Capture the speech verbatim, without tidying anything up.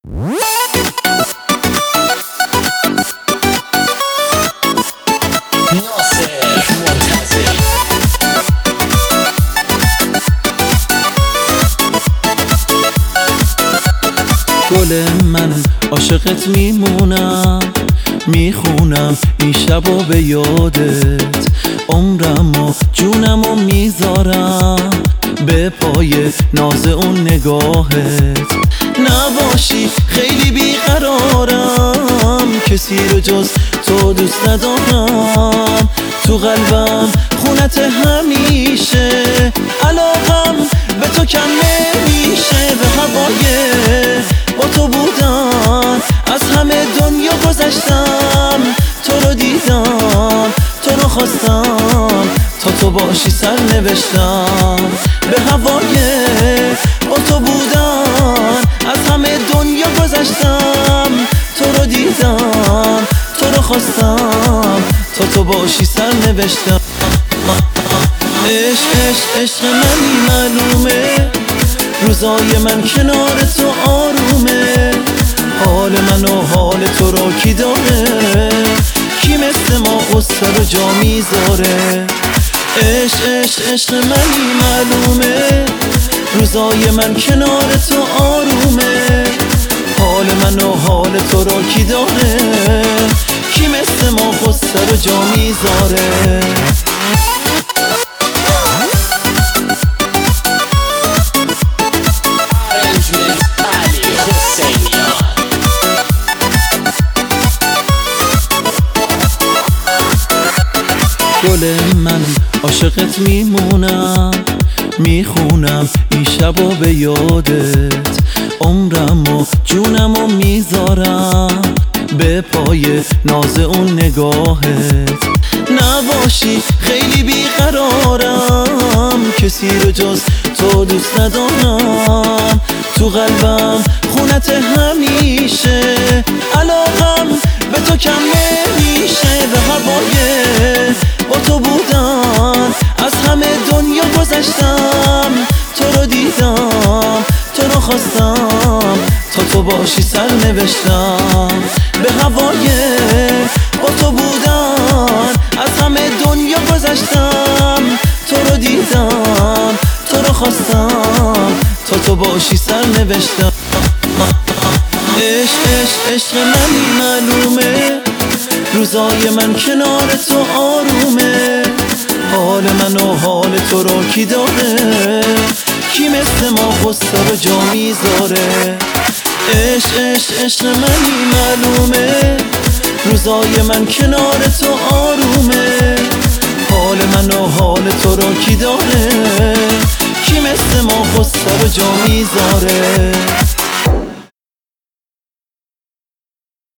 گل من عاشقت میمونم، میخونم این شبو به یادت، عمرم و جونم و میذارم به پای ناز اون نگاهت. نباشی خیلی بیقرارم، کسی رو جز تو دوست ندارم، تو قلبم خونت همیشه، علاقم به تو کم نمیشه. به هوای با تو بودم از همه دنیا گذشتم، تو رو دیدم تو رو خواستم، تا تو باشی سر نوشتم. به هوای با تو بودم از همه دنیا گذشتم، تو رو دیدم تو رو خواستم، تا تو باشی سر نوشتم. عشق عشق عشق منی معلومه، روزای من کنار تو آرومه، حال من و حال تو رو کی داره، کی مثل ما قصه رو جا میذاره. عشق عشق عشق منی معلومه، روزای من کنار تو آرومه، حال من و حال تو رو کی داره، کی مثل ما قصه رو جا میذاره. گل من عاشقت میمونم، میخونم این شبو به یادت، عمرم و جونم و میذارم به پای ناز اون نگاهت. نباشی خیلی بیقرارم، کسی رو جز تو دوست ندارم، تو قلبم خونت همیشه، علاقم به تو کم نمیشه. به هوای با تو بودم از همه دنیا گذشتم، تو رو دیدم تو رو خواستم، تا تو باشی سر نوشتم. به هوای با تو بودم از همه دنیا گذشتم، تو رو دیدم تو رو خواستم، تا تو باشی سر نوشتم. عشق عشق عشق منی معلومه، روزای من کنار تو آرومه، حال من و حال تو رو کی داره، کی مثل ما قصه رو جا میذاره. عشق عشق عشق منی معلومه، روزای من کنار تو آرومه، حال من و حال تو رو کی داره، کی مثل ما قصه رو جا میذاره.